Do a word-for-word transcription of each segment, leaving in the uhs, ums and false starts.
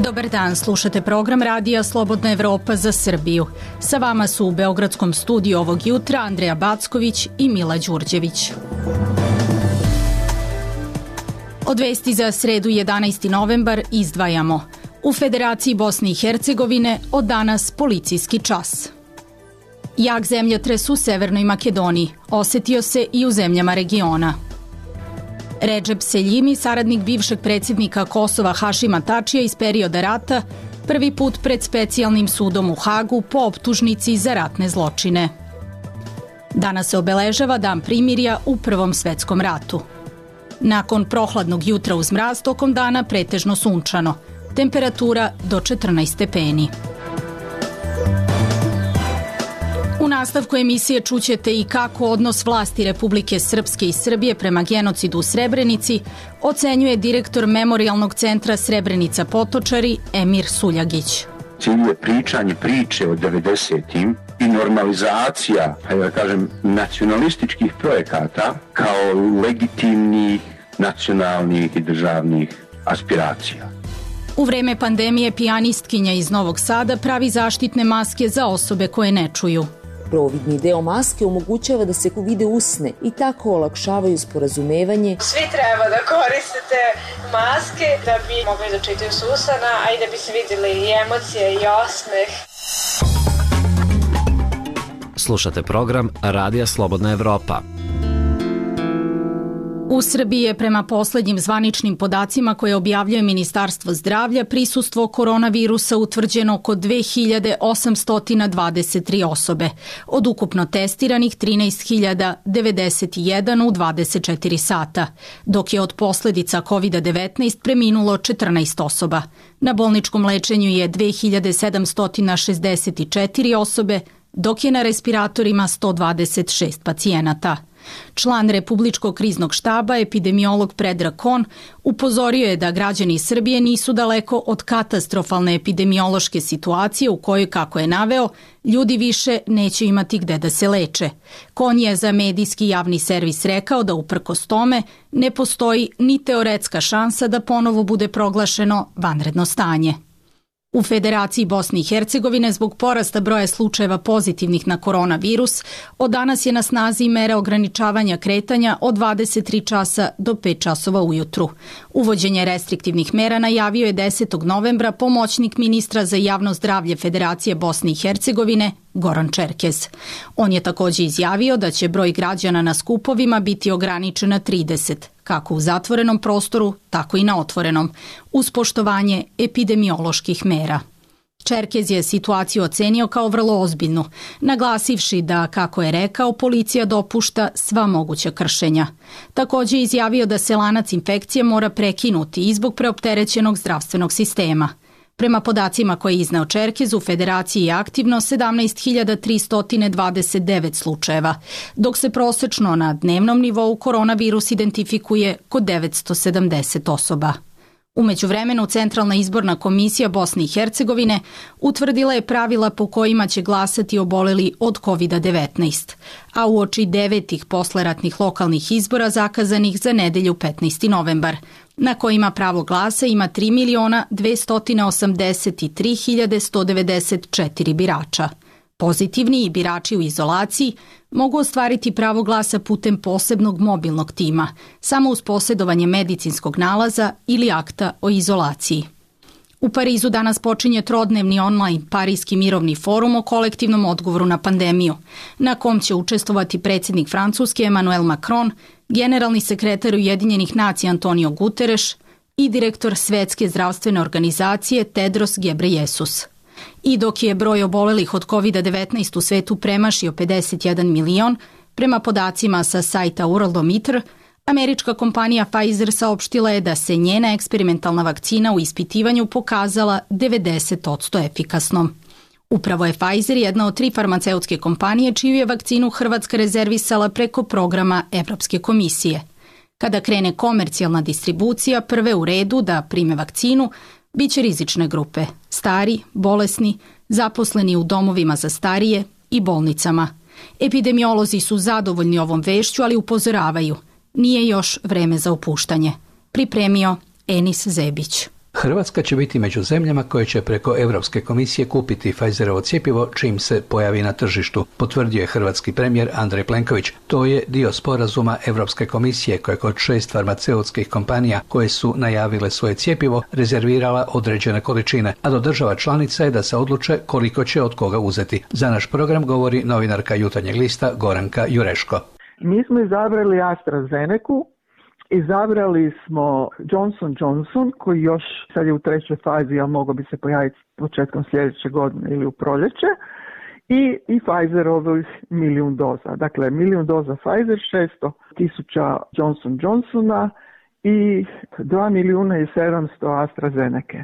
Dobar dan, slušate program Radija Slobodna Evropa za Srbiju. Sa vama su u Beogradskom studiju ovog jutra Andreja Backović i Mila Đurđević. Od vesti za sredu jedanaesti novembar izdvajamo: u Federaciji Bosne i Hercegovine od danas policijski čas. Jak zemljotres u Severnoj Makedoniji osetio se i u zemljama regiona. Redžep Seljimi, saradnik bivšeg predsjednika Kosova Hašima Tačija iz perioda rata, prvi put pred specijalnim sudom u Hagu po optužnici za ratne zločine. Danas se obeležava Dan primirja u Prvom svetskom ratu. Nakon prohladnog jutra uz mraz, tokom dana pretežno sunčano. Temperatura do četrnaest stepeni. U nastavku emisije čućete i kako odnos vlasti Republike Srpske i Srbije prema genocidu u Srebrenici ocenjuje direktor Memorijalnog centra Srebrenica Potočari Emir Suljagić. Cilj je pričanje priče o devedesetim i normalizacija, pa ja kažem, nacionalističkih projekata kao legitimnih nacionalnih i državnih aspiracija. U vreme pandemije pijanistkinja iz Novog Sada pravi zaštitne maske za osobe koje ne čuju. Providni deo maske omogućava da se vide usne i tako olakšavaju sporazumevanje. Svi treba da koristite maske da bi mogli da čitaju s usana, a i da bi se vidjeli i emocije i osmeh. Slušate program Radija Slobodna Evropa. U Srbiji je prema poslednjim zvaničnim podacima koje objavljuje Ministarstvo zdravlja prisustvo koronavirusa utvrđeno oko dve hiljade osamsto dvadeset tri osobe, od ukupno testiranih trinaest hiljada devedeset jedan u dvadeset četiri sata, dok je od posledica kovid devetnaest preminulo četrnaest osoba. Na bolničkom lečenju je dve hiljade sedamsto šezdeset četiri osobe, dok je na respiratorima sto dvadeset šest pacijenata. Član Republičkog kriznog štaba, epidemiolog Predrag Kon, upozorio je da građani Srbije nisu daleko od katastrofalne epidemiološke situacije u kojoj, kako je naveo, ljudi više neće imati gde da se leče. Kon je za medijski javni servis rekao da uprkos tome ne postoji ni teoretska šansa da ponovo bude proglašeno vanredno stanje. U Federaciji Bosne i Hercegovine zbog porasta broja slučajeva pozitivnih na koronavirus od danas je na snazi mera ograničavanja kretanja od dvadeset tri časa do pet časova ujutru. Uvođenje restriktivnih mera najavio je desetog novembra pomoćnik ministra za javno zdravlje Federacije Bosne i Hercegovine Goran Čerkez. On je također izjavio da će broj građana na skupovima biti ograničen na trideset, kako u zatvorenom prostoru, tako i na otvorenom, uz poštovanje epidemioloških mera. Čerkez je situaciju ocenio kao vrlo ozbiljnu, naglasivši da, kako je rekao, policija dopušta sva moguća kršenja. Također je izjavio da se lanac infekcije mora prekinuti i zbog preopterećenog zdravstvenog sistema. Prema podacima koje je izneo Čerkez, u Federaciji je aktivno sedamnaest hiljada tristo dvadeset devet slučajeva, dok se prosečno na dnevnom nivou koronavirus identifikuje kod devetsto sedamdeset osoba. U međuvremenu, Centralna izborna komisija Bosne i Hercegovine utvrdila je pravila po kojima će glasati oboleli od kovid devetnaest, a uoči devetih posleratnih lokalnih izbora zakazanih za nedelju petnaesti novembar, na kojima pravo glasa ima tri miliona dvesta osamdeset tri hiljade sto devedeset četiri birača. Pozitivni i birači u izolaciji mogu ostvariti pravo glasa putem posebnog mobilnog tima, samo uz posjedovanje medicinskog nalaza ili akta o izolaciji. U Parizu danas počinje trodnevni online Parijski mirovni forum o kolektivnom odgovoru na pandemiju, na kom će učestvovati predsjednik Francuske Emmanuel Macron, generalni sekretar Ujedinjenih nacija Antonio Guterres i direktor Svetske zdravstvene organizacije Tedros Ghebreyesus. I dok je broj obolelih od kovid devetnaest u svetu premašio pedeset jedan milion, prema podacima sa sajta Worldometer, američka kompanija Pfizer saopštila je da se njena eksperimentalna vakcina u ispitivanju pokazala devedeset posto efikasnom. Upravo je Pfizer jedna od tri farmaceutske kompanije čiju je vakcinu Hrvatska rezervisala preko programa Evropske komisije. Kada krene komercijalna distribucija, prve u redu da prime vakcinu biće rizične grupe, stari, bolesni, zaposleni u domovima za starije i bolnicama. Epidemiolozi su zadovoljni ovom vešću, ali upozoravaju, nije još vreme za opuštanje. Pripremio Enis Zebić. Hrvatska će biti među zemljama koje će preko Europske komisije kupiti Pfizerovo cjepivo čim se pojavi na tržištu, potvrdio je hrvatski premijer Andrej Plenković. To je dio sporazuma Europske komisije koja kod šest farmaceutskih kompanija koje su najavile svoje cjepivo rezervirala određene količine, a do država članica je da se odluče koliko će od koga uzeti. Za naš program govori novinarka Jutarnjeg lista Goranka Jureško. Mi smo izabrali AstraZenecu, izabrali smo Johnson Johnson koji još sad je u trećoj fazi, a mogao bi se pojaviti početkom sljedeće godine ili u proljeće, i, i Pfizerovih milijun doza. Dakle, milijun doza Pfizer, šesto tisuća Johnson Johnsona i dva milijuna i sedamsto AstraZeneke.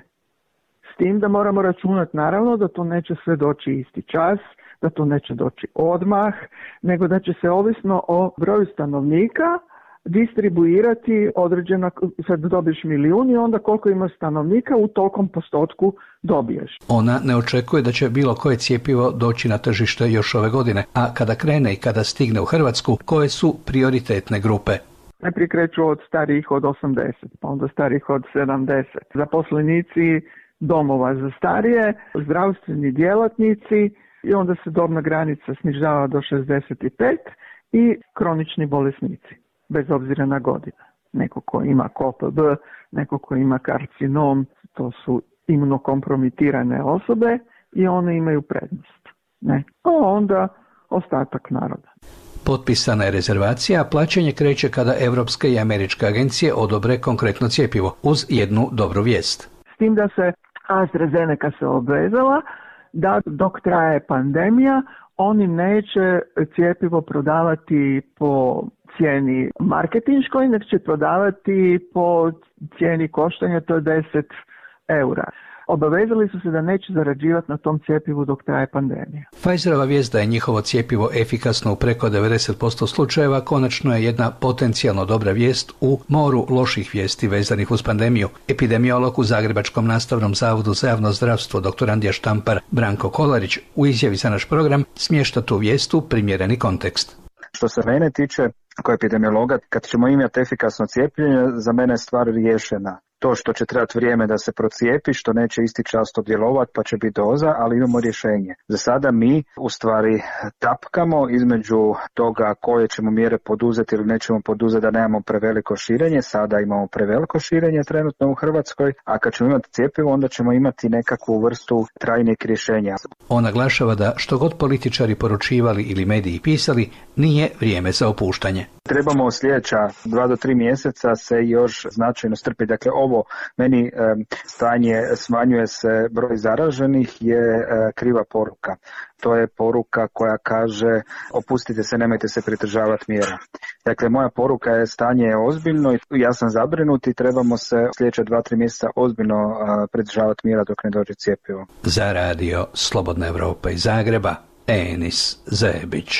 S tim da moramo računati naravno da to neće sve doći isti čas, da to neće doći odmah, nego da će se ovisno o broju stanovnika distribuirati određena, sad dobiješ milijun i onda koliko imaš stanovnika u tolkom postotku dobiješ. Ona ne očekuje da će bilo koje cjepivo doći na tržište još ove godine, a kada krene i kada stigne u Hrvatsku, koje su prioritetne grupe? Najprije kreću od starijih od osamdeset, pa onda starijih od sedamdeset. Zaposlenici domova za starije, zdravstveni djelatnici i onda se dobna granica snižava do šezdeset pet i kronični bolesnici, bez obzira na godine. Neko ko ima K P B, neko ko ima karcinom, to su imunokompromitirane osobe i one imaju prednost. Ne. A onda ostatak naroda. Potpisana je rezervacija, a plaćanje kreće kada evropske i američke agencije odobre konkretno cjepivo, uz jednu dobru vijest. S tim da se AstraZeneca se obvezala da dok traje pandemija, oni neće cjepivo prodavati po cijeni marketinškoj, nek će prodavati po cijeni koštanja, to je deset eura. Obavezali su se da neće zarađivati na tom cjepivu dok traje pandemija. Pfizerova vijest da je njihovo cjepivo efikasno u preko devedeset posto slučajeva konačno je jedna potencijalno dobra vijest u moru loših vijesti vezanih uz pandemiju. Epidemiolog u Zagrebačkom nastavnom zavodu za javno zdravstvo dr. Andrija Štampar Branko Kolarić u izjavi za naš program smješta tu vijest u primjereni kontekst. Što se mene tiče, kao epidemiologa, kad ćemo imati efikasno cijepljenje, za mene je stvar riješena. To što će trebati vrijeme da se procijepi, što neće isti čas to djelovati, pa će biti doza, ali imamo rješenje. Za sada mi u stvari tapkamo između toga koje ćemo mjere poduzeti ili nećemo poduzeti da nemamo preveliko širenje. Sada imamo preveliko širenje trenutno u Hrvatskoj, a kad ćemo imati cjepivo, onda ćemo imati nekakvu vrstu trajnih rješenja. On naglašava da što god političari poručivali ili mediji pisali, nije vrijeme za opuštanje. Trebamo sljedeća dva do tri mjeseca se još značajno strpiti. Dakle, ovo meni e, stanje smanjuje se broj zaraženih je e, kriva poruka. To je poruka koja kaže opustite se, nemojte se pridržavati mjera. Dakle, moja poruka je stanje je ozbiljno i ja sam zabrinut i trebamo se sljedeća dva, tri mjeseca ozbiljno e, pridržavati mjera dok ne dođe cjepivo. Za radio Slobodna Evropa iz Zagreba, Enis Zebić.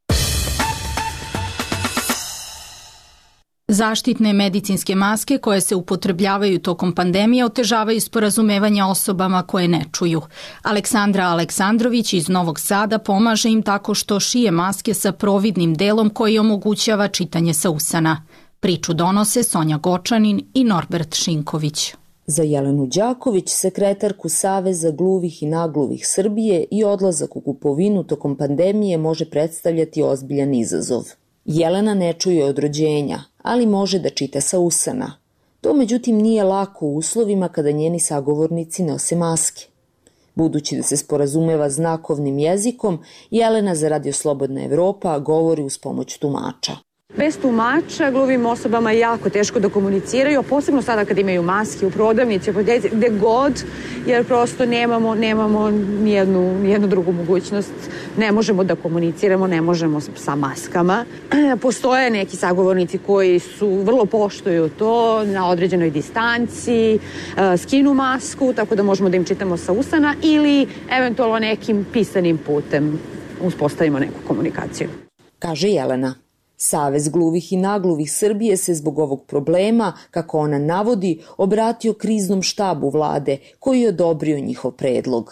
Zaštitne medicinske maske koje se upotrebljavaju tokom pandemije otežavaju sporazumevanje osobama koje ne čuju. Aleksandra Aleksandrović iz Novog Sada pomaže im tako što šije maske sa providnim delom koji omogućava čitanje sa usana. Priču donose Sonja Gočanin i Norbert Šinković. Za Jelenu Đaković, sekretarku Saveza gluvih i nagluvih Srbije, i odlazak u kupovinu tokom pandemije može predstavljati ozbiljan izazov. Jelena ne čuje od rođenja, ali može da čita sa usana. To međutim nije lako u uslovima kada njeni sagovornici nose maske. Budući da se sporazumeva znakovnim jezikom, Jelena za Radio Slobodna Evropa govori uz pomoć tumača. Bez tumača gluvim osobama je jako teško da komuniciraju, posebno sada kad imaju maske u prodavnici, gde god, jer prosto nemamo, nemamo nijednu, nijednu drugu mogućnost. Ne možemo da komuniciramo, ne možemo sa maskama. Postoje neki sagovornici koji su vrlo poštuju to na određenoj distanci, skinu masku, tako da možemo da im čitamo sa usana ili eventualno nekim pisanim putem uspostavimo neku komunikaciju. Kaže Jelena. Savez gluvih i nagluvih Srbije se zbog ovog problema, kako ona navodi, obratio kriznom štabu vlade koji je odobrio njihov predlog.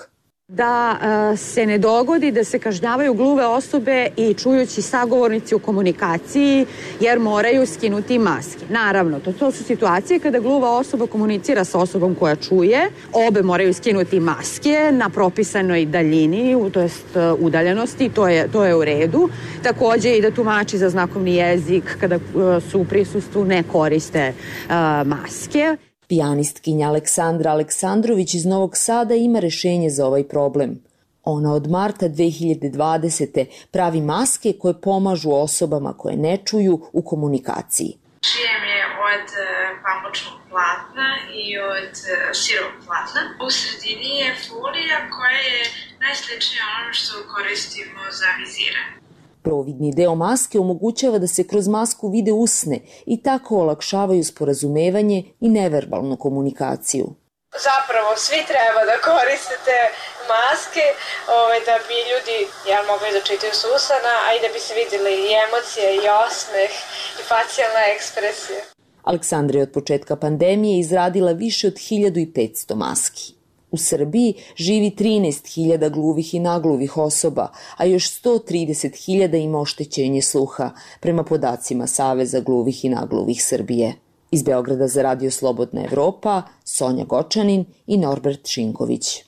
Da uh, se ne dogodi da se kažnjavaju gluve osobe i čujući sagovornici u komunikaciji jer moraju skinuti maske. Naravno, to, to su situacije kada gluva osoba komunicira sa osobom koja čuje, obe moraju skinuti maske na propisanoj daljini, to jest uh, udaljenosti, to je, to je u redu. Takođe i da tumači za znakovni jezik kada uh, su u prisustvu ne koriste uh, maske. Pijanistkinja Aleksandra Aleksandrović iz Novog Sada ima rešenje za ovaj problem. Ona od marta dve hiljade dvadesete. pravi maske koje pomažu osobama koje ne čuju u komunikaciji. Šijem je od pamučnog platna i od sirovog platna. U sredini je folija koja je najsličnija ono što koristimo za viziranje. Providni deo maske omogućava da se kroz masku vide usne i tako olakšavaju sporazumevanje i neverbalnu komunikaciju. Zapravo svi treba da koristite maske ovaj, da bi ljudi ja, mogli da čitaju s usana, a i da bi se vidjeli i emocije, i osmeh, i facijalna ekspresija. Aleksandra je od početka pandemije izradila više od hiljadu petsto maski. U Srbiji živi trinaest hiljada gluvih i nagluvih osoba, a još sto trideset hiljada ima oštećenje sluha, prema podacima Saveza gluvih i nagluvih Srbije. Iz Beograda za Radio Slobodna Evropa, Sonja Gočanin i Norbert Šinković.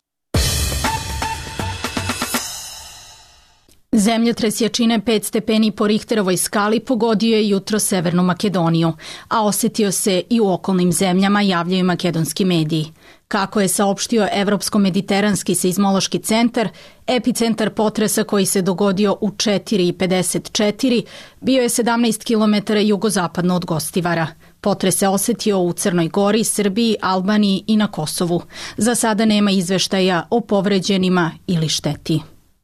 Zemljotres jačine pet stepeni po Richterovoj skali pogodio je jutro Severnu Makedoniju, a osetio se i u okolnim zemljama, javljaju makedonski mediji. Kako je saopštio Evropsko-mediteranski seizmološki centar, epicentar potresa koji se dogodio u četiri pedeset četiri bio je sedamnaest kilometara jugozapadno od Gostivara. Potres se osetio u Crnoj Gori, Srbiji, Albaniji i na Kosovu. Za sada nema izveštaja o povređenima ili šteti.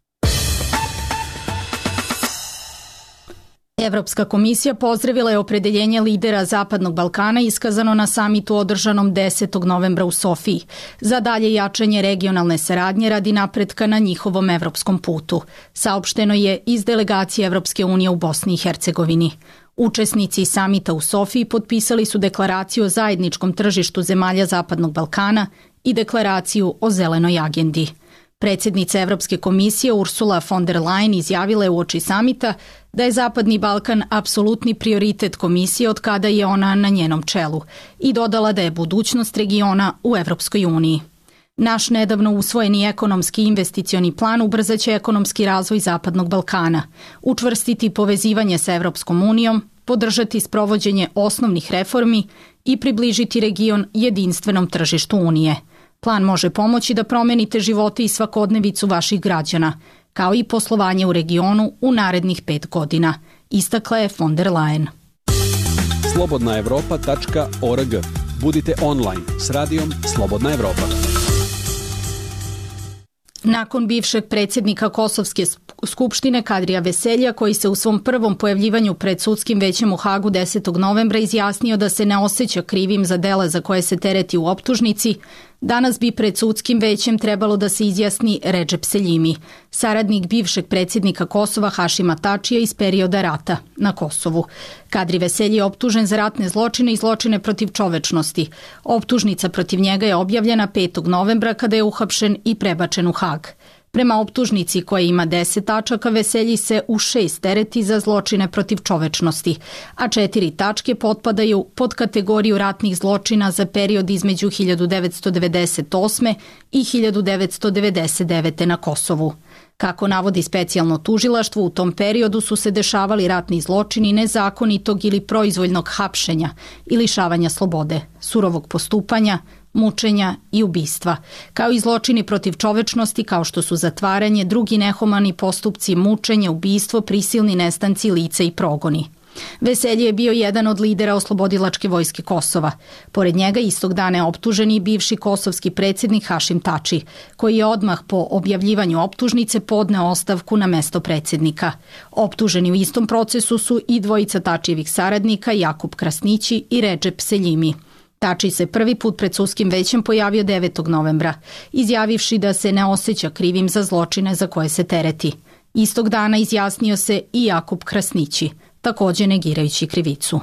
Evropska komisija pozdravila je opredeljenje lidera Zapadnog Balkana iskazano na samitu održanom desetog novembra u Sofiji za dalje jačanje regionalne saradnje radi napretka na njihovom evropskom putu. Saopšteno je iz delegacije Evropske unije u Bosni i Hercegovini. Učesnici samita u Sofiji potpisali su deklaraciju o zajedničkom tržištu zemalja Zapadnog Balkana i deklaraciju o zelenoj agendi. Predsjednica Evropske komisije Ursula von der Leyen izjavila je uoči samita da je Zapadni Balkan apsolutni prioritet komisije od kada je ona na njenom čelu i dodala da je budućnost regiona u Evropskoj uniji. Naš nedavno usvojeni ekonomski investicioni plan ubrzaće ekonomski razvoj Zapadnog Balkana, učvrstiti povezivanje sa Evropskom unijom, podržati sprovođenje osnovnih reformi i približiti region jedinstvenom tržištu Unije. Plan može pomoći da promenite živote i svakodnevicu vaših građana, kao i poslovanje u regionu u narednih pet godina, istakla je von der Leyen. slobodna evropa tačka org. Budite online s radijom Slobodna Evropa. Nakon bivšeg predsjednika Kosovske skupštine Kadrija Veselja, koji se u svom prvom pojavljivanju pred sudskim većem u Hagu desetog novembra izjasnio da se ne osjeća krivim za dela za koje se tereti u optužnici, danas bi pred sudskim većem trebalo da se izjasni Redžep Seljimi, saradnik bivšeg predsjednika Kosova Hašima Tačija iz perioda rata na Kosovu. Kadri Veselji je optužen za ratne zločine i zločine protiv čovečnosti. Optužnica protiv njega je objavljena petog novembra kada je uhapšen i prebačen u Hag. Prema optužnici koja ima deset tačaka, Veselji se u šest tereti za zločine protiv čovečnosti, a četiri tačke potpadaju pod kategoriju ratnih zločina za period između hiljadu devetsto devedeset osme i hiljadu devetsto devedeset devete na Kosovu. Kako navodi specijalno tužilaštvo, u tom periodu su se dešavali ratni zločini nezakonitog ili proizvoljnog hapšenja i lišavanja slobode, surovog postupanja, mučenja i ubistva, kao i zločini protiv čovečnosti kao što su zatvaranje, drugi nehumani postupci, mučenje, ubistvo, prisilni nestanci, lice i progoni. Veselje je bio jedan od lidera Oslobodilačke vojske Kosova. Pored njega istog dana je optužen i bivši kosovski predsjednik Hašim Tači, koji je odmah po objavljivanju optužnice podneo ostavku na mesto predsjednika. Optuženi u istom procesu su i dvojica Tačijevih saradnika Jakub Krasnići i Redžep Seljimi. Tači se prvi put pred sudskim većem pojavio devetog novembra, izjavivši da se ne osjeća krivim za zločine za koje se tereti. Istog dana izjasnio se i Jakub Krasnići, također negirajući krivicu.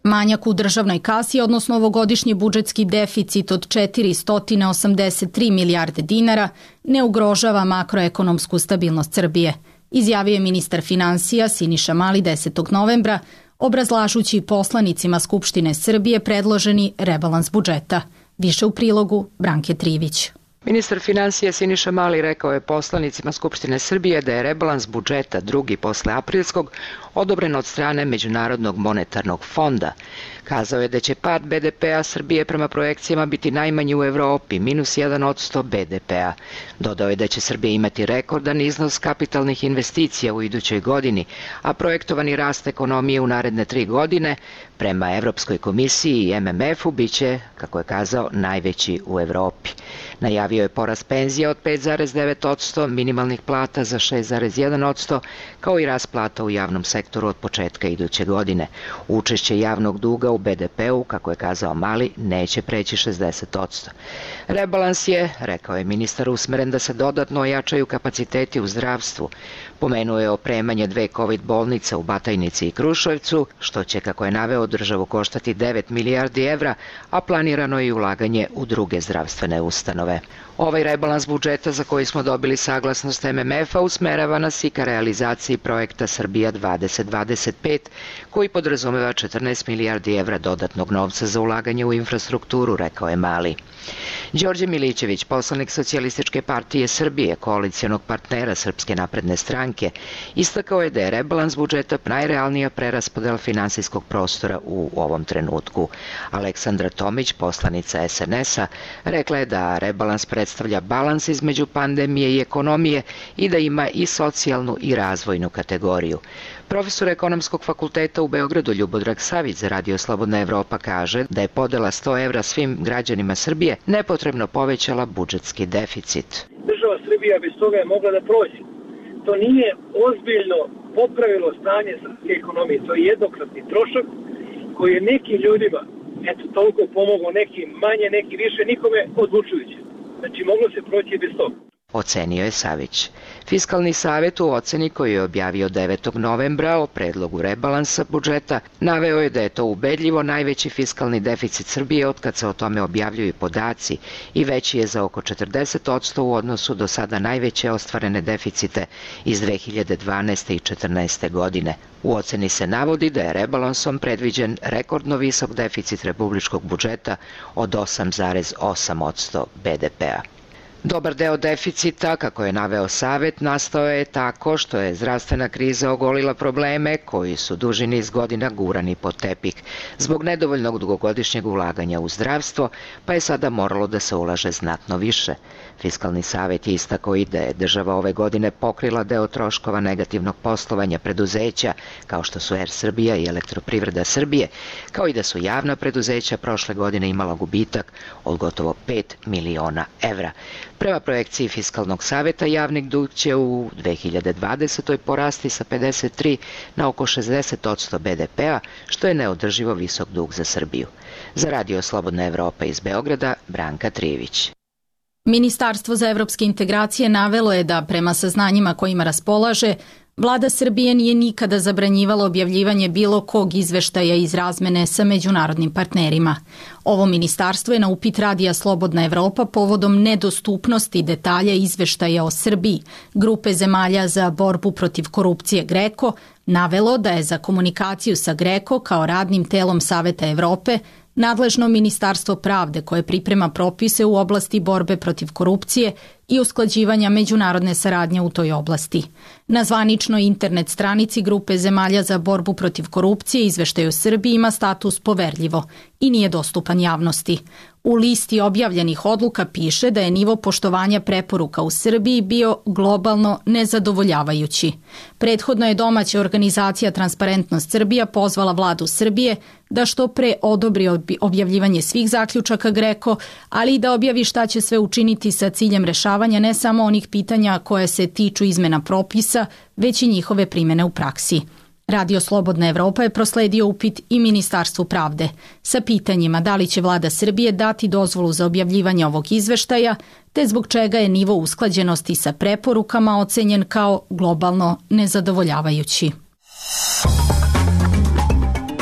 Manjak u državnoj kasi, odnosno ovogodišnji budžetski deficit od četiristo osamdeset tri milijarde dinara, ne ugrožava makroekonomsku stabilnost Srbije, izjavio je ministar finansija Siniša Mali desetog novembra, obrazlažući poslanicima Skupštine Srbije predloženi rebalans budžeta. Više u prilogu Branke Trivić. Ministar finansija Siniša Mali rekao je poslanicima Skupštine Srbije da je rebalans budžeta drugi posle aprilskog odobren od strane Međunarodnog monetarnog fonda. Kazao je da će pad be de pea Srbije prema projekcijama biti najmanji u Evropi, minus jedan posto be de pea. Dodao je da će Srbija imati rekordan iznos kapitalnih investicija u idućoj godini, a projektovani rast ekonomije u naredne tri godine prema Evropskoj komisiji i em em efu biće, kako je kazao, najveći u Evropi. Najavio je porast penzija od pet zarez devet posto, minimalnih plata za šest zarez jedan posto, kao i rast plata u javnom sektoru od početka iduće godine. Učešće javnog duga u be de peu, kako je kazao Mali, neće preći šezdeset posto. Rebalans je, rekao je ministar, usmeren da se dodatno ojačaju kapaciteti u zdravstvu. Pomenuo je opremanje dve kovid bolnice u Batajnici i Kruševcu, što će, kako je naveo, državu koštati devet milijardi evra, a planirano je i ulaganje u druge zdravstvene ustanove. Ovaj rebalans budžeta za koji smo dobili saglasnost em em efa usmerava nas i ka realizaciji projekta Srbija dvadeset dvadeset pet, koji podrazumeva četrnaest milijardi evra dodatnog novca za ulaganje u infrastrukturu, rekao je Mali. Đorđe Milićević, poslanik Socijalističke partije Srbije, koalicijonog partnera Srpske napredne stranke, istakao je da je rebalans budžeta najrealnija preraspodela finansijskog prostora u ovom trenutku. Aleksandra Tomić, poslanica es en esa, rekla je da rebalans predstavlja balans između pandemije i ekonomije i da ima i socijalnu i razvojnu kategoriju. Profesor ekonomskog fakulteta u Beogradu Ljubodrag Savić za Radio Slobodna Evropa kaže da je podela sto evra svim građanima Srbije nepotrebno povećala budžetski deficit. Država Srbija bez toga je mogla da prođe. To nije ozbiljno popravilo stanje srpske ekonomije. To je jednokratni trošak koji je nekim ljudima, eto, toliko pomogao, nekim manje, neki više, nikome odlučujuće. Znači, moglo se proći bez toga. Ocenio je Savić. Fiskalni savet u oceni koju je objavio devetog novembra o predlogu rebalansa budžeta naveo je da je to ubedljivo najveći fiskalni deficit Srbije od kad se o tome objavljuju podaci i veći je za oko četrdeset posto u odnosu do sada najveće ostvarene deficite iz dve hiljade dvanaeste i četrnaeste. godine. U oceni se navodi da je rebalansom predviđen rekordno visok deficit republičkog budžeta od osam zarez osam posto be de pea. Dobar deo deficita, kako je naveo Savet, nastao je tako što je zdravstvena kriza ogolila probleme koji su duži niz godina gurani pod tepih zbog nedovoljnog dugogodišnjeg ulaganja u zdravstvo, pa je sada moralo da se ulaže znatno više. Fiskalni savet je istakao i da je država ove godine pokrila deo troškova negativnog poslovanja preduzeća, kao što su Er Srbija i Elektroprivreda Srbije, kao i da su javna preduzeća prošle godine imala gubitak od gotovo pet miliona evra. Prema projekciji Fiskalnog saveta, javni dug će u dve hiljade dvadesetoj. porasti sa pedeset tri na oko šezdeset posto be de pea, što je neodrživo visok dug za Srbiju. Za Radio Slobodna Evropa iz Beograda, Branka Trivić. Ministarstvo za evropske integracije navelo je da, prema saznanjima kojima raspolaže, Vlada Srbije nije nikada zabranjivala objavljivanje bilo kog izveštaja iz razmene sa međunarodnim partnerima. Ovo ministarstvo je na upit Radija Slobodna Evropa povodom nedostupnosti detalja izveštaja o Srbiji, grupe zemalja za borbu protiv korupcije GREKO, navelo da je za komunikaciju sa GREKO kao radnim telom Saveta Evrope nadležno Ministarstvo pravde koje priprema propise u oblasti borbe protiv korupcije i usklađivanja međunarodne saradnje u toj oblasti. Na zvaničnoj internet stranici grupe zemalja za borbu protiv korupcije izveštaj o Srbiji ima status poverljivo i nije dostupan javnosti. U listi objavljenih odluka piše da je nivo poštovanja preporuka u Srbiji bio globalno nezadovoljavajući. Prethodno je domaća organizacija Transparentnost Srbija pozvala vladu Srbije da što pre odobri objavljivanje svih zaključaka GREKO, ali i da objavi šta će sve učiniti sa ciljem rešavanja ne samo onih pitanja koje se tiču izmena propisa, već i njihove primene u praksi. Radio Slobodna Evropa je prosledio upit i Ministarstvu pravde sa pitanjima da li će vlada Srbije dati dozvolu za objavljivanje ovog izveštaja, te zbog čega je nivo usklađenosti sa preporukama ocenjen kao globalno nezadovoljavajući.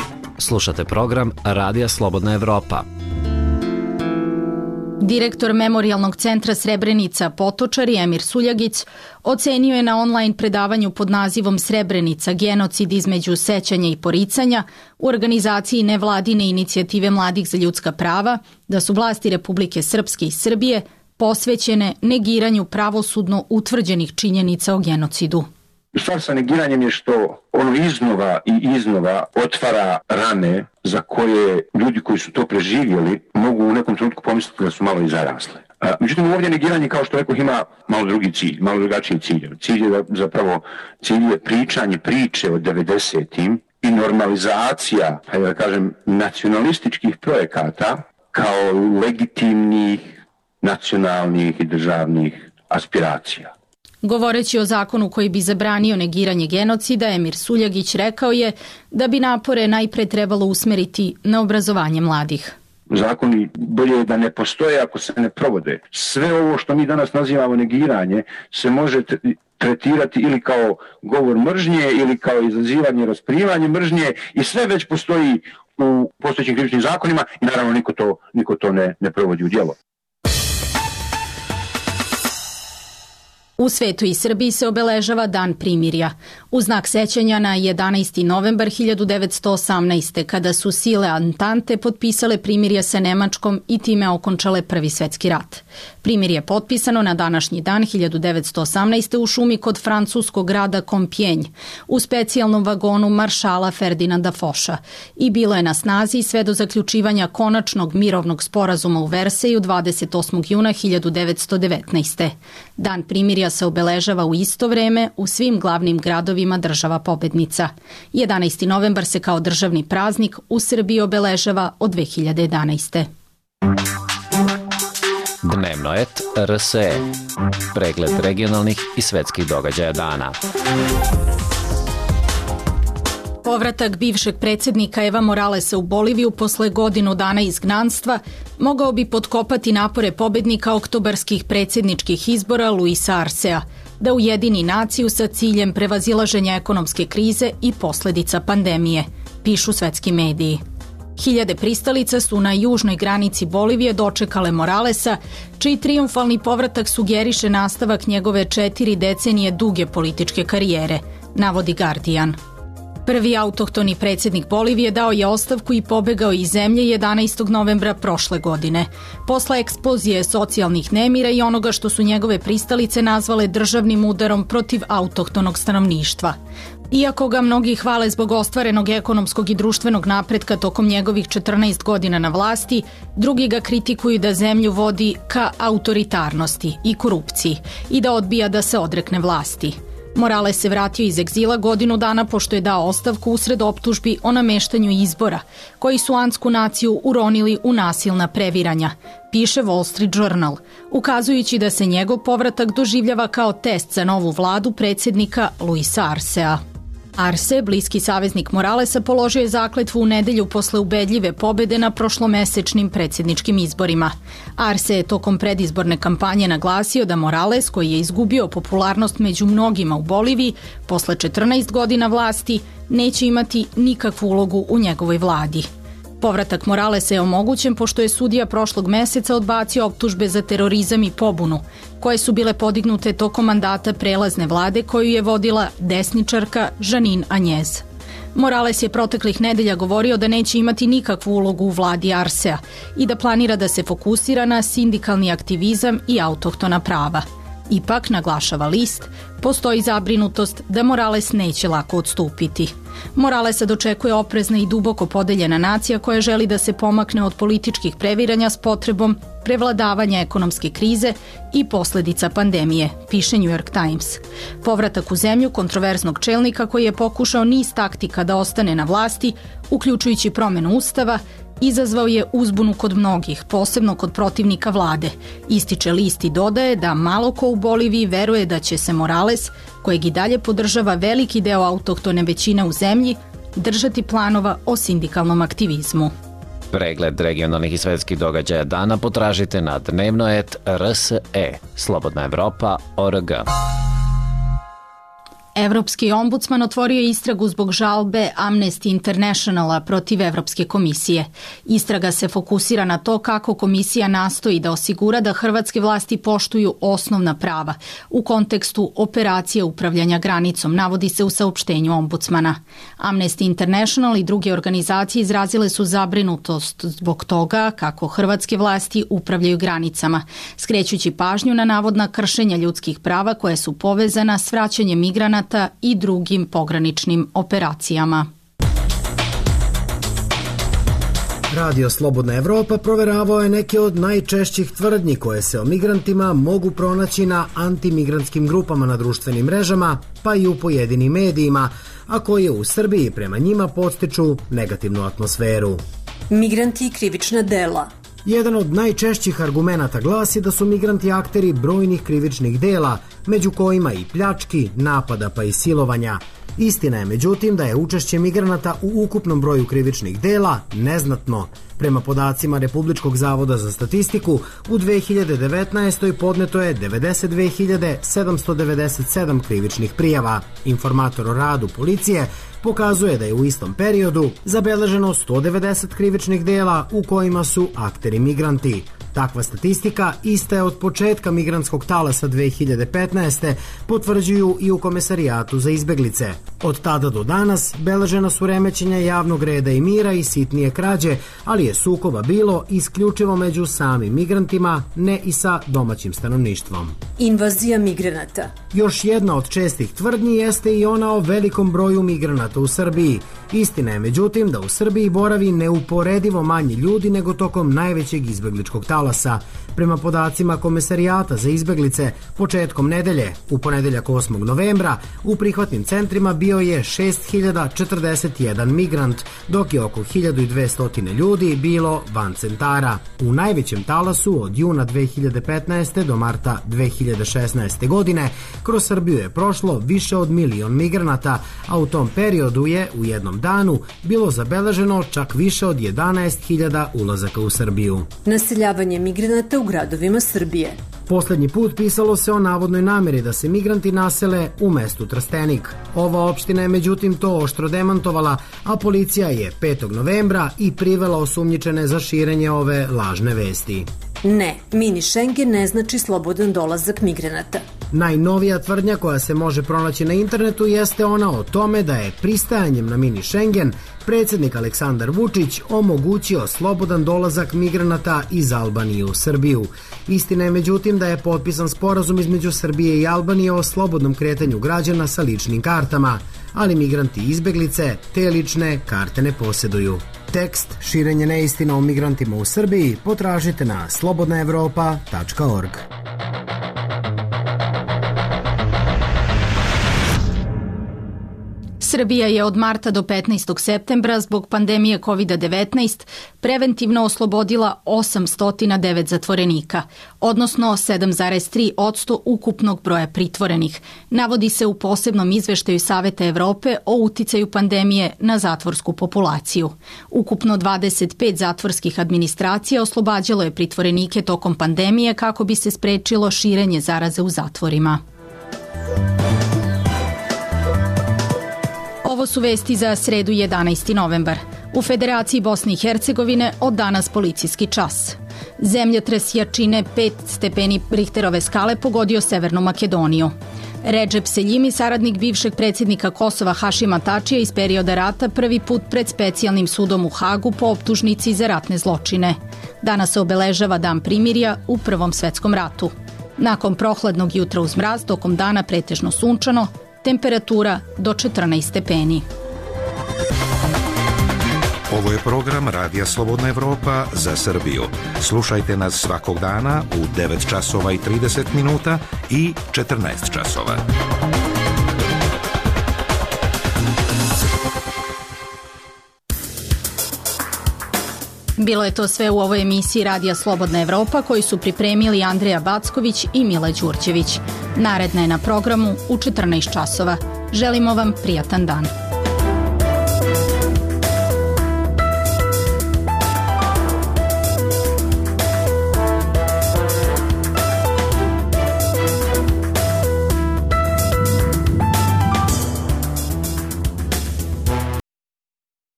Slušate program Radija Slobodna Evropa. Direktor Memorijalnog centra Srebrenica Potočari Emir Suljagić ocenio je na online predavanju pod nazivom Srebrenica – genocid između sećanja i poricanja u organizaciji nevladine inicijative Mladih za ljudska prava da su vlasti Republike Srpske i Srbije posvećene negiranju pravosudno utvrđenih činjenica o genocidu. Stvar sa negiranjem je što ono iznova i iznova otvara rane za koje ljudi koji su to preživjeli mogu u nekom trenutku pomisliti da su malo i zarasle. Međutim, ovdje negiranje, kao što rekao, ima malo drugi cilj, malo drugačiji cilj. Cilj je zapravo cilj je pričanje priče o devedesetim i normalizacija, hajde da kažem, nacionalističkih projekata kao legitimnih nacionalnih i državnih aspiracija. Govoreći o zakonu koji bi zabranio negiranje genocida, Emir Suljagić rekao je da bi napore najpre trebalo usmeriti na obrazovanje mladih. Zakoni bolje je da ne postoje ako se ne provode. Sve ovo što mi danas nazivamo negiranje se može tretirati ili kao govor mržnje ili kao izazivanje, rasprivanje mržnje i sve već postoji u postojećim krivičnim zakonima i naravno niko to, niko to ne, ne provodi u djelo. U svetu i Srbiji se obeležava Dan primirja, u znak sećanja na jedanaesti novembar hiljadu devetsto osamnaeste. kada su sile Antante potpisale primirje sa Nemačkom i time okončale Prvi svetski rat. Primirje je potpisano na današnji dan hiljadu devetsto osamnaeste. u šumi kod francuskog grada Compiègne u specijalnom vagonu maršala Ferdinanda Foša i bilo je na snazi sve do zaključivanja konačnog mirovnog sporazuma u Verseju dvadeset osmog juna hiljadu devetsto devetnaeste. Dan primirja se obeležava u isto vreme u svim glavnim gradovima država pobednica. jedanaesti novembar se kao državni praznik u Srbiji obeležava od dve hiljade jedanaeste. Dnevno et R S E. Pregled regionalnih i svetskih događaja dana. Povratak bivšeg predsjednika Eva Moralesa u Boliviju posle godinu dana izgnanstva mogao bi potkopati napore pobednika oktobarskih predsjedničkih izbora Luisa Arcea da ujedini naciju sa ciljem prevazilaženja ekonomske krize i posledica pandemije, pišu svetski mediji. Hiljade pristalica su na južnoj granici Bolivije dočekale Moralesa, čiji triumfalni povratak sugeriše nastavak njegove četiri decenije duge političke karijere, navodi Guardian. Prvi autohtoni predsjednik Bolivije dao je ostavku i pobegao iz zemlje jedanaestog novembra prošle godine, posle eksplozije socijalnih nemira i onoga što su njegove pristalice nazvale državnim udarom protiv autohtonog stanovništva. Iako ga mnogi hvale zbog ostvarenog ekonomskog i društvenog napretka tokom njegovih četrnaest godina na vlasti, drugi ga kritikuju da zemlju vodi ka autoritarnosti i korupciji i da odbija da se odrekne vlasti. Morales se vratio iz egzila godinu dana pošto je dao ostavku usred optužbi o nameštanju izbora, koji su andsku naciju uronili u nasilna previranja, piše Wall Street Journal, ukazujući da se njegov povratak doživljava kao test za novu vladu predsjednika Luisa Arcea. Arce, bliski saveznik Moralesa, položio je zakletvu u nedelju posle ubedljive pobede na prošlomesečnim predsjedničkim izborima. Arce je tokom predizborne kampanje naglasio da Morales, koji je izgubio popularnost među mnogima u Boliviji, posle četrnaest godina vlasti, neće imati nikakvu ulogu u njegovoj vladi. Povratak Moralesa je omogućen pošto je sudija prošlog meseca odbacio optužbe za terorizam i pobunu, koje su bile podignute tokom mandata prelazne vlade koju je vodila desničarka Žanin Anjez. Morales je proteklih nedelja govorio da neće imati nikakvu ulogu u vladi Arcea i da planira da se fokusira na sindikalni aktivizam i autohtona prava. Ipak, naglašava list, postoji zabrinutost da Morales neće lako odstupiti. Moralesa dočekuje oprezna i duboko podeljena nacija koja želi da se pomakne od političkih previranja s potrebom prevladavanja ekonomske krize i posledica pandemije, piše New York Times. Povratak u zemlju kontroverznog čelnika koji je pokušao niz taktika da ostane na vlasti, uključujući promenu ustava, izazvao je uzbunu kod mnogih, posebno kod protivnika vlade. Ističe list i dodaje da malo ko u Boliviji veruje da će se Morales, kojeg i dalje podržava veliki deo autohtone većine u zemlji, držati planova o sindikalnom aktivizmu. Pregled regionalnih i svetskih događaja dana potražite na dnevno et R S E, Slobodna Evropa, O R G. Evropski ombudsman otvorio istragu zbog žalbe Amnesty Internationala protiv Evropske komisije. Istraga se fokusira na to kako komisija nastoji da osigura da hrvatske vlasti poštuju osnovna prava u kontekstu operacije upravljanja granicom, navodi se u saopštenju ombudsmana. Amnesty International i druge organizacije izrazile su zabrinutost zbog toga kako hrvatske vlasti upravljaju granicama, skrećući pažnju na navodna kršenja ljudskih prava koje su povezana s vraćanjem migranata i drugim pograničnim operacijama. Radio Slobodna Evropa proveravao je neke od najčešćih tvrdnji koje se o migrantima mogu pronaći na antimigrantskim grupama na društvenim mrežama, pa i u pojedinim medijima, a koje u Srbiji prema njima podstiču negativnu atmosferu. Migranti i krivična dela. Jedan od najčešćih argumenata glasi da su migranti akteri brojnih krivičnih dela, među kojima i pljački, napada pa i silovanja. Istina je međutim da je učešće migranata u ukupnom broju krivičnih dela neznatno. Prema podacima Republičkog zavoda za statistiku, u dve hiljade devetnaestoj. podneto je devedeset dve hiljade sedamsto devedeset sedam krivičnih prijava. Informator o radu policije pokazuje da je u istom periodu zabeleženo sto devedeset krivičnih dela u kojima su akteri migranti. Takva statistika ista je od početka migrantskog talasa dve hiljade petnaeste. potvrđuju i u Komesarijatu za izbeglice. Od tada do danas beležena su remećenja javnog reda i mira i sitnije krađe, ali je sukoba bilo isključivo među samim migrantima, ne i sa domaćim stanovništvom. Invazija migranata. Još jedna od čestih tvrdnji jeste i ona o velikom broju migranata u Srbiji. Istina je međutim da u Srbiji boravi neuporedivo manje ljudi nego tokom najvećeg izbegličkog talasa. Prema podacima Komesarijata za izbeglice, početkom nedelje, u ponedeljak osmog novembra, u prihvatnim centrima bio je šest hiljada četrdeset jedan migrant, dok je oko hiljadu dvesta ljudi bilo van centara. U najvećem talasu od juna dve hiljade petnaeste. do marta dve hiljade šesnaeste. godine kroz Srbiju je prošlo više od milion migranata, a u tom periodu je u jednom danu bilo zabeleženo čak više od jedanaest hiljada ulazaka u Srbiju. Naseljavanje migranata u gradovima Srbije. Poslednji put pisalo se o navodnoj nameri da se migranti nasele u mestu Trstenik. Ova opština je međutim to oštro demantovala, a policija je petog novembra i privela osumnjičene za širenje ove lažne vesti. Ne, mini Schengen ne znači slobodan dolazak migranata. Najnovija tvrdnja koja se može pronaći na internetu jeste ona o tome da je pristajanjem na mini Schengen predsjednik Aleksandar Vučić omogućio slobodan dolazak migranata iz Albanije u Srbiju. Istina je međutim da je potpisan sporazum između Srbije i Albanije o slobodnom kretanju građana sa ličnim kartama, ali migranti i izbeglice te lične karte ne posjeduju. Tekst Širenje neistina o migrantima u Srbiji potražite na slobodna evropa tačka org. Srbija je od marta do petnaestog septembra zbog pandemije kovid devetnaest preventivno oslobodila osamsto devet zatvorenika, odnosno sedam zarez tri posto ukupnog broja pritvorenih, navodi se u posebnom izveštaju Saveta Evrope o uticaju pandemije na zatvorsku populaciju. Ukupno dvadeset pet zatvorskih administracija oslobađalo je pritvorenike tokom pandemije kako bi se sprečilo širenje zaraze u zatvorima. Ovo su vesti za sredu jedanaesti novembar. U Federaciji Bosne i Hercegovine od danas policijski čas. Zemljotres jačine pet stepeni Richterove skale pogodio Severnu Makedoniju. Redžep Seljimi, saradnik bivšeg predsjednika Kosova Hašima Tačija iz perioda rata, prvi put pred specijalnim sudom u Hagu po optužnici za ratne zločine. Danas se obeležava Dan primirja u Prvom svetskom ratu. Nakon prohladnog jutra uz mraz, tokom dana pretežno sunčano, temperatura do četrnaest stepeni. Ovo je program Radija Slobodna Evropa za Srbiju. Slušajte nas svakog dana u devet časova i trideset minuta i četrnaest časova. Bilo je to sve u ovoj emisiji Radija Slobodna Evropa koju su pripremili Andreja Backović i Mila Đurđević. Naredna je na programu u četrnaest časova. Želimo vam prijatan dan.